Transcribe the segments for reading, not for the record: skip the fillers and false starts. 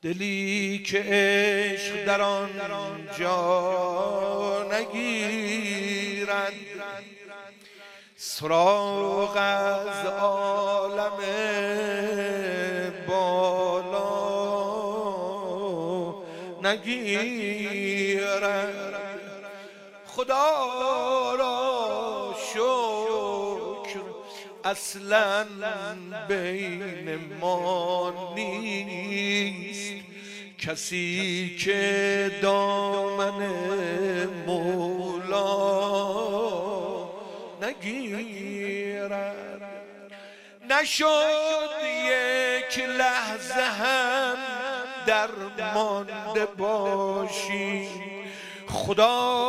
دلی که عشق در آن جا نگیرد، سراغ از عالم بالا نگیرد. خدا را شکر اصلا بین ما نیست کسی که دامن مولا نگیرد. نشد یک لحظه هم درمانده باشی، خدا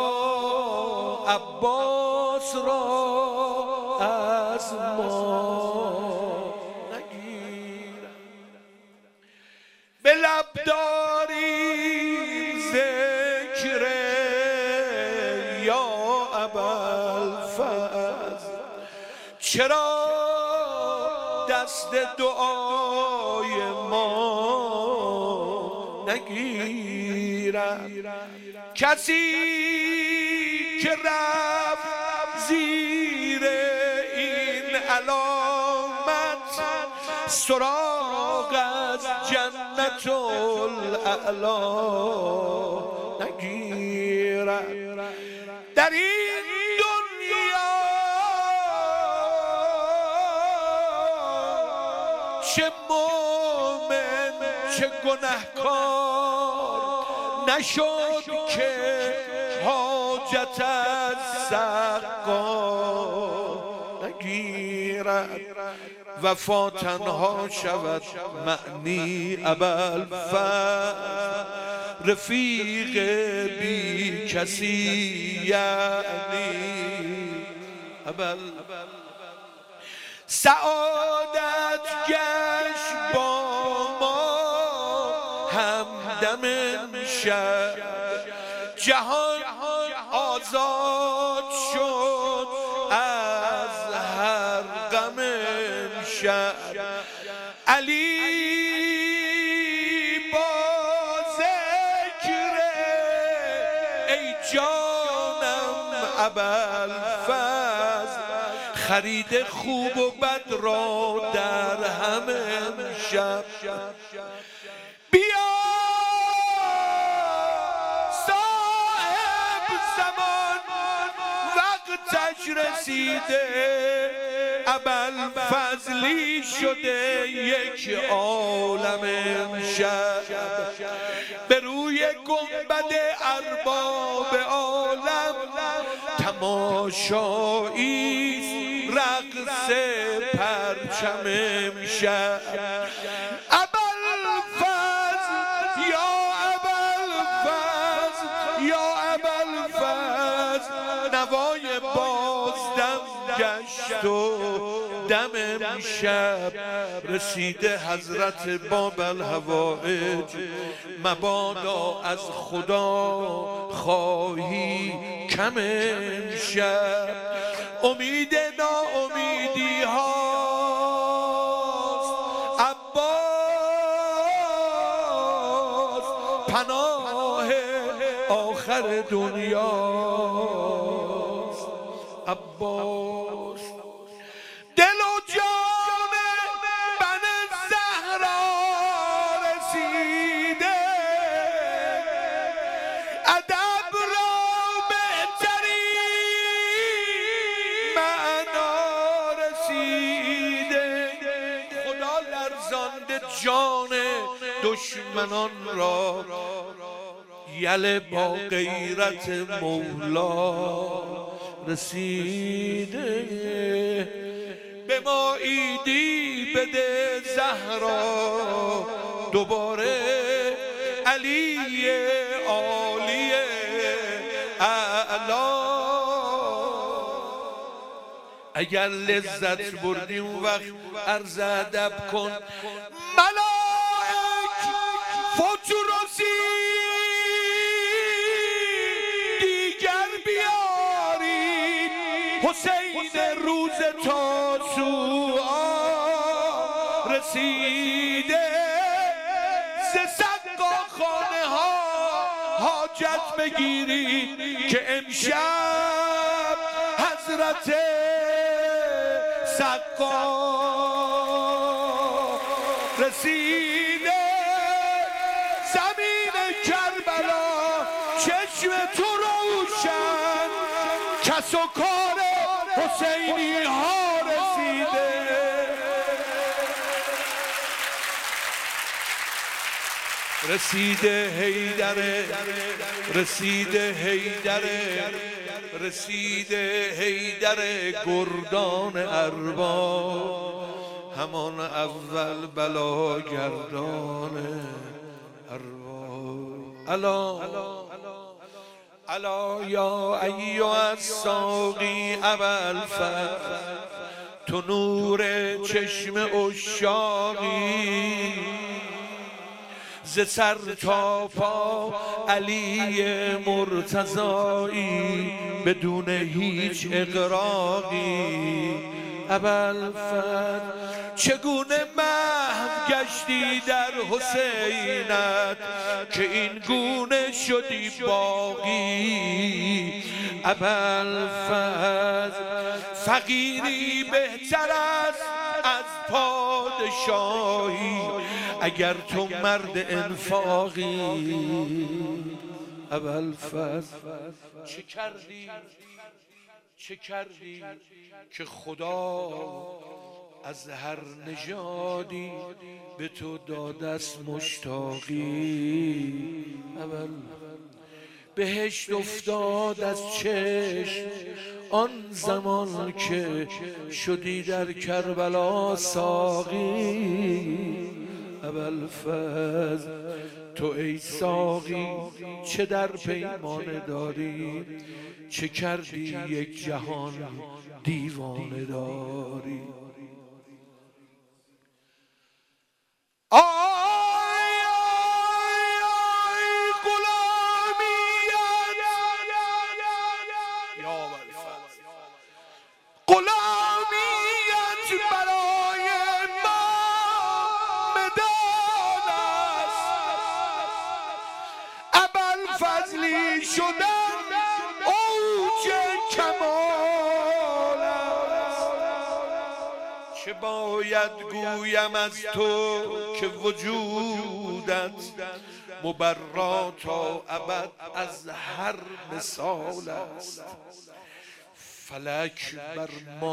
عباس را از ما نگیرد. به لب داریم ذکر یا ابوالفضل، چرا دست دعای ما نگیرد؟ کسی که رفت زیر این علامت، سراغ از جنت الاعلی نگیرد. در این دنیا چه مومن چه گنهکار نشد که حاجت از سقا نگیرد. وفا تنها شود معنی ابوالفضل، رفیق بی کسی یعنی سعادت گشت با ما همدم امشب، جهان آزاد شد از هر غم امشب. علی با ذکر ای جانم ابوالفضل، خرید خوب و بد را در هم امشب. بیا صاحب زمان وقتش رسیده، ابوالفضلی شده یک عالم امشب. به روی گنبد ارباب عالم تماشایی رقص پرچم امشب. ابوالفضل یا ابوالفضل یا ابوالفضل، نوای بازدم گشت و دم امشب. رسیده حضرت باب الحوائج، مبادا از خدا خواهی کم امشب. امید ناامیدی هاست عباس، پناه آخر دنیاست عباس. دل و جان بن زهرا رسیده، ادب را بهترین معنا رسیده. خدا لرزانده جان دشمنان را، یله با غیرت مولا رسیده. به ما عیدی بده زهرا دوباره، علی عالی اعلا. اگر لذت بردی اون وقت عرض ادب کن، ملائک فوتورسی دیگر بیارید، حسین روز تاسوعا رسیده. ز صد حاجت بگیرید که امشب حضرت سقا رسیده زمین کربلا، چشم تو روشن، کس و کار حسینی ها رسیده. رسیده حیدره، رسیده حیدره، رسیده حیدره گردان ارباب، همان اول بلاگردان ارباب. الا یا ایها الساقی ابوالفضل، تو نور چشم عشاقی، ز سر تا پا علی مرتضایی، بدون هیچ اغراقی. ابوالفضل چگونه محو گشتی در حسینت که این گونه شدی باقی. ابوالفضل فقیری بهتر است از پادشاهی اگر تو مرد انفاقی. ابوالفضل چه کردی که خدا از هر نژادی به تو دادست مشتاقی. بهشت افتاد از چشم آن زمان که شدی در کربلا ساقی. ابوالفضل تو ای ساقی چه در پیمانه داری، چه کردی یک جهان دیوانه داری. فضلی شدن اوج کمال است، چه باید گویم از تو که وجودت مبرا تا ابد از هر مثال است. فلک بر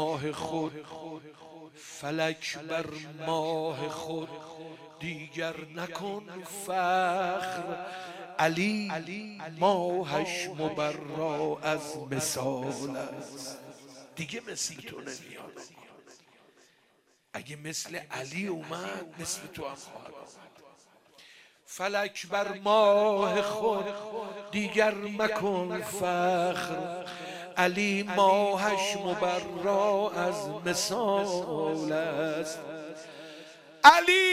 ماه خود دیگر نکن فخر، علی ماهش مبرا از مثال است. دیگه مثل تو نمیاد، اگه مثل علی اومد مثل تو هم خواهد آمد. فلک بر ماه خود دیگر مکن فخر، علی ماهش مبرا از مثال است. علی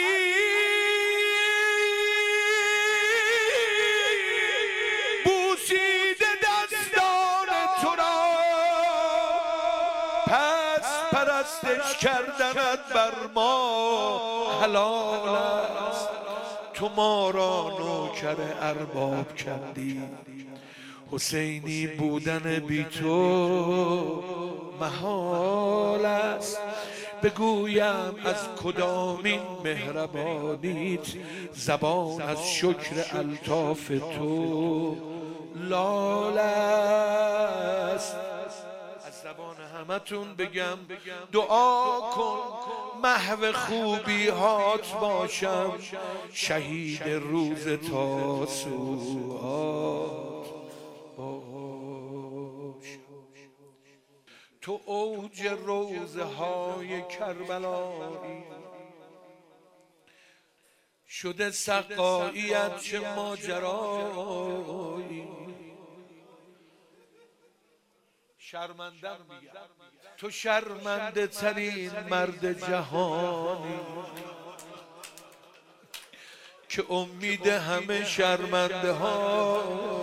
بوسیده دستان تو را، پس پرستش کردنت بر ما حلال است. تو ما را نوکر ارباب کردی، حسینی بودن بی تو محال است. بگویم از کدامین مهربانیت، زبان از شکر الطاف تو لال است. از زبان همتون بگم دعا کن محو خوبی هات باشم، شهید روز تاسوعات باش. تو اوج روزه های کربلایی، شده سقاییت چه ماجرایی. شرمندم میگم تو شرمنده ترین مرد جهانی، که امید همه شرمنده ها.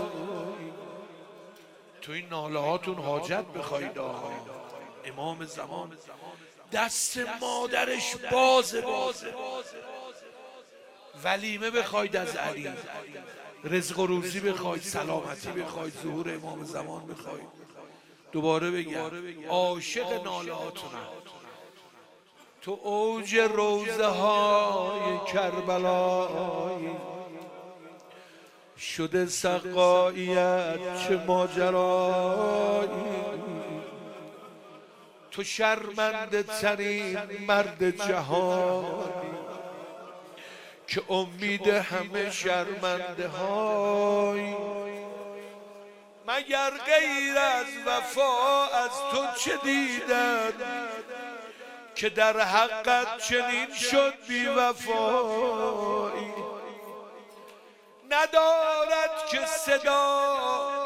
تو این ناله هاتون حاجت بخواید. امام زمان دست مادرش بازه، ولیمه بخواید از علی، رزق و روزی بخواید، سلامتی بخواید، ظهور امام زمان بخواید. دوباره بگم عاشق نالهاتونم. تو اوج روزه های کربلایی، شده سقاییت چه ماجرایی. تو شرمنده ترین مرد جهانی، که امید همه شرمنده های. مگر غیر از وفا از تو چه دیدن، که در حقت چنین شد بی وفایی. ندارد که صدا،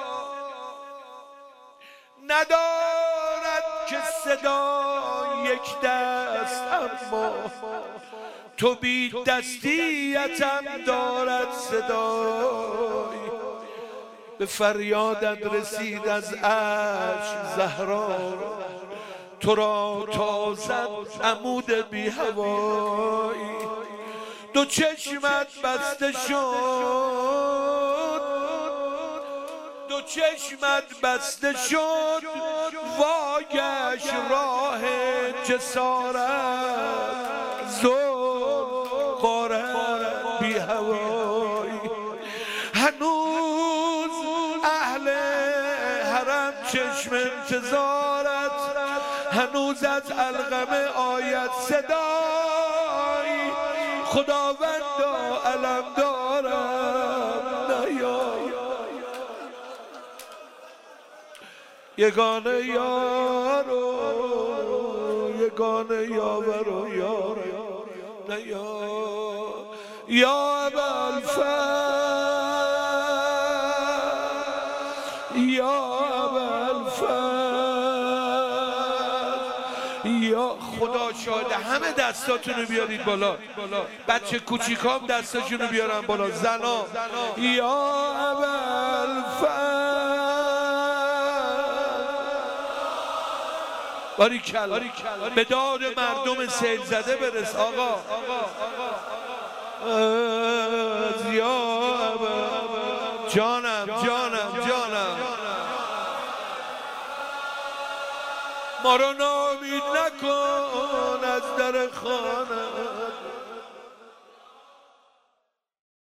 ندارد که صدا یک دست، اما تو بی دستیتم دارد صدای. به فریادت رسید از عرش زهرا، تو را تا زد عمود بی هوایی. دو چشمت بسته شد، دو چشمت بسته شد، واگشت راه جسارت، غارت بی هوایی. هنوز اهل حرم چشم انتظارت، هنوز از علقمه آید صدایی. خداوندا علم دارم نیای، یگانه یارو، یگانه یاورو یار نیا. یا ابوالفضل، یا ابوالفضل، یا خدا شاهده. همه دستاتونو بیارید بالا، بچه کوچیکام دستاشونو بیارن بالا، زنا. یا ابوالفضل، باریکلا. به داد مردم سیل زده برس آقا. یا جانم جانم جانم، ما رو ناامید نکن از در خانه.